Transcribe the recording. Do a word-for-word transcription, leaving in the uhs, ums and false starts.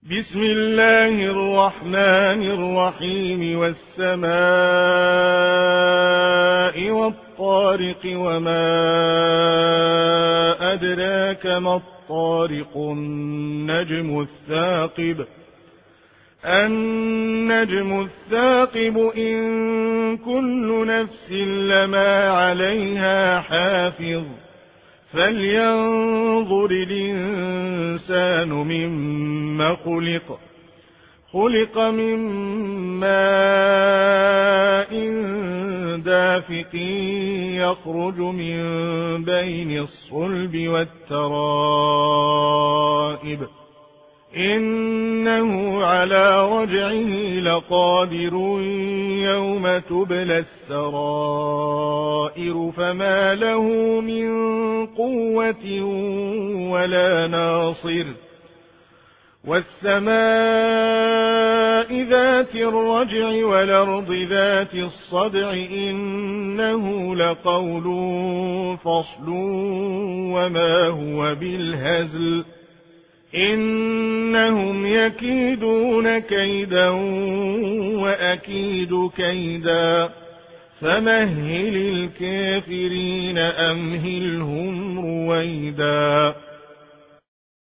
بسم الله الرحمن الرحيم والسماء والطارق وما أدراك ما الطارق النجم الثاقب النجم الثاقب إن كل نفس لما عليها حافظ فلينظر الإنسان مما خلق خلق من ماء دافق يخرج من بين الصلب والترائب إنه على رجعه لقادر يوم تبلى السرائر فما له من قوة ولا ناصر والسماء ذات الرجع والأرض ذات الصدع إنه لقول فصل وما هو بالهزل إنهم يكيدون كيدا وأكيد كيدا فمهل الكافرين أمهلهم رويدا.